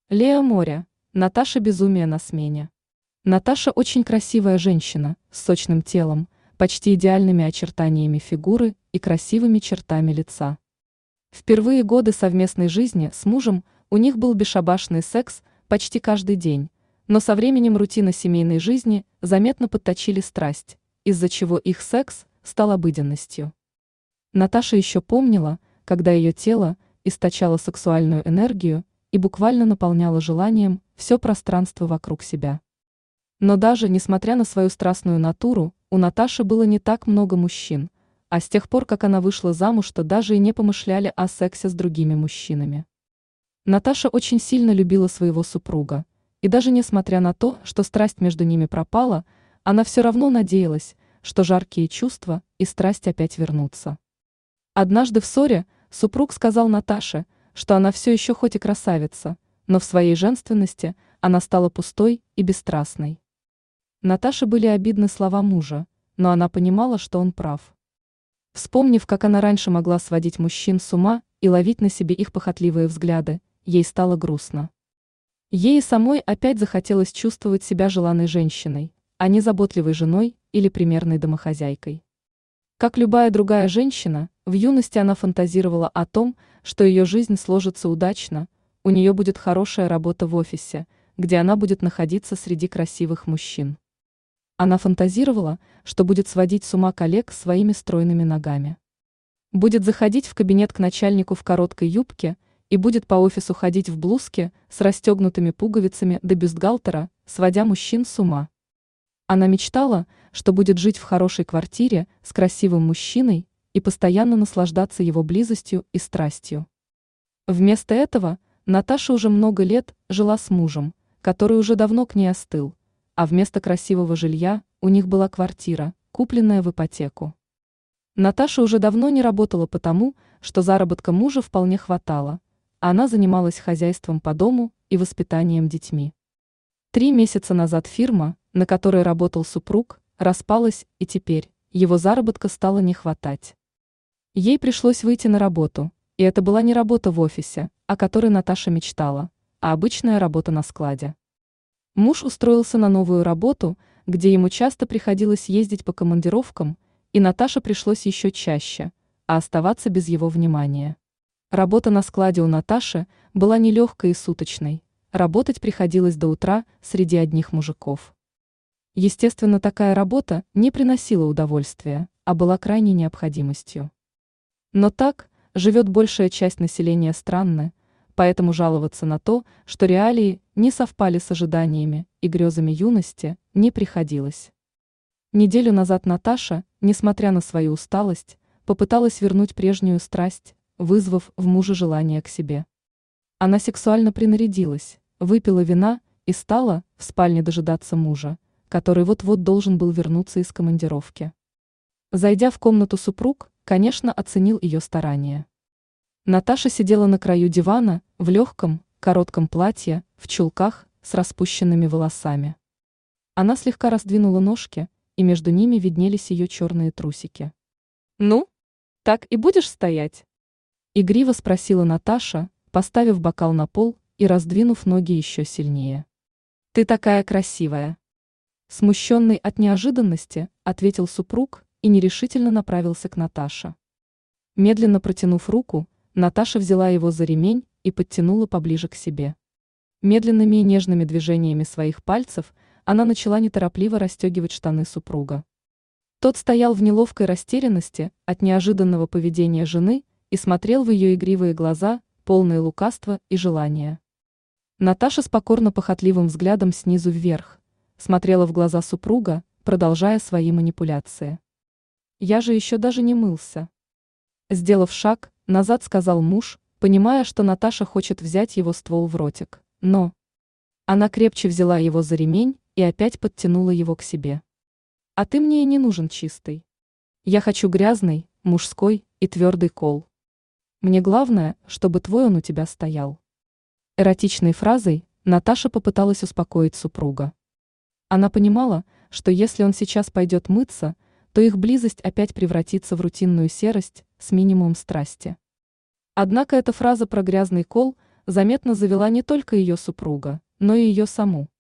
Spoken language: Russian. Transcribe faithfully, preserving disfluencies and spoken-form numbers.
Лео Море. Наташа безумие на смене. Наташа очень красивая женщина, с сочным телом, почти идеальными очертаниями фигуры и красивыми чертами лица. В первые годы совместной жизни с мужем у них был бесшабашный секс почти каждый день, но со временем рутина семейной жизни заметно подточили страсть, из-за чего их секс стал обыденностью. Наташа еще помнила, когда ее тело источало сексуальную энергию и буквально наполняло желанием все пространство вокруг себя. Но даже несмотря на свою страстную натуру, у Наташи было не так много мужчин, а с тех пор, как она вышла замуж, то даже и не помышляли о сексе с другими мужчинами. Наташа очень сильно любила своего супруга, и даже несмотря на то, что страсть между ними пропала, она все равно надеялась, что жаркие чувства и страсть опять вернутся. Однажды в ссоре супруг сказал Наташе, что она все еще хоть и красавица, но в своей женственности она стала пустой и бесстрастной. Наташе были обидны слова мужа, но она понимала, что он прав. Вспомнив, как она раньше могла сводить мужчин с ума и ловить на себе их похотливые взгляды, ей стало грустно. Ей самой опять захотелось чувствовать себя желанной женщиной, а не заботливой женой или примерной домохозяйкой. Как любая другая женщина, в юности она фантазировала о том, что ее жизнь сложится удачно, у нее будет хорошая работа в офисе, где она будет находиться среди красивых мужчин. Она фантазировала, что будет сводить с ума коллег своими стройными ногами. Будет заходить в кабинет к начальнику в короткой юбке и будет по офису ходить в блузке с расстегнутыми пуговицами до бюстгальтера, сводя мужчин с ума. Она мечтала, что будет жить в хорошей квартире с красивым мужчиной и постоянно наслаждаться его близостью и страстью. Вместо этого Наташа уже много лет жила с мужем, который уже давно к ней остыл, а вместо красивого жилья у них была квартира, купленная в ипотеку. Наташа уже давно не работала потому, что заработка мужа вполне хватало, а она занималась хозяйством по дому и воспитанием детьми. Три месяца назад фирма, на которой работал супруг, распалась, и теперь его заработка стало не хватать. Ей пришлось выйти на работу, и это была не работа в офисе, о которой Наташа мечтала, а обычная работа на складе. Муж устроился на новую работу, где ему часто приходилось ездить по командировкам, и Наташе пришлось еще чаще, а оставаться без его внимания. Работа на складе у Наташи была нелегкой и суточной, работать приходилось до утра среди одних мужиков. Естественно, такая работа не приносила удовольствия, а была крайней необходимостью. Но так живет большая часть населения страны, поэтому жаловаться на то, что реалии не совпали с ожиданиями и грезами юности, не приходилось. Неделю назад Наташа, несмотря на свою усталость, попыталась вернуть прежнюю страсть, вызвав в муже желание к себе. Она сексуально принарядилась, выпила вина и стала в спальне дожидаться мужа, который вот-вот должен был вернуться из командировки. Зайдя в комнату, супруг, конечно, оценил ее старания. Наташа сидела на краю дивана в легком, коротком платье, в чулках с распущенными волосами. Она слегка раздвинула ножки, и между ними виднелись ее черные трусики. «Ну, так и будешь стоять?» Игриво спросила Наташа, поставив бокал на пол и раздвинув ноги еще сильнее. «Ты такая красивая!» Смущенный от неожиданности, ответил супруг и нерешительно направился к Наташе. Медленно протянув руку, Наташа взяла его за ремень и подтянула поближе к себе. Медленными и нежными движениями своих пальцев она начала неторопливо расстегивать штаны супруга. Тот стоял в неловкой растерянности от неожиданного поведения жены и смотрел в ее игривые глаза, полные лукавства и желания. Наташа с покорно-похотливым взглядом снизу вверх смотрела в глаза супруга, продолжая свои манипуляции. «Я же еще даже не мылся». Сделав шаг назад, сказал муж, понимая, что Наташа хочет взять его ствол в ротик, но... Она крепче взяла его за ремень и опять подтянула его к себе. «А ты мне и не нужен чистый. Я хочу грязный, мужской и твердый кол. Мне главное, чтобы твой он у тебя стоял». Эротичной фразой Наташа попыталась успокоить супруга. Она понимала, что если он сейчас пойдет мыться, то их близость опять превратится в рутинную серость с минимумом страсти. Однако эта фраза про грязный кол заметно завела не только ее супруга, но и ее саму.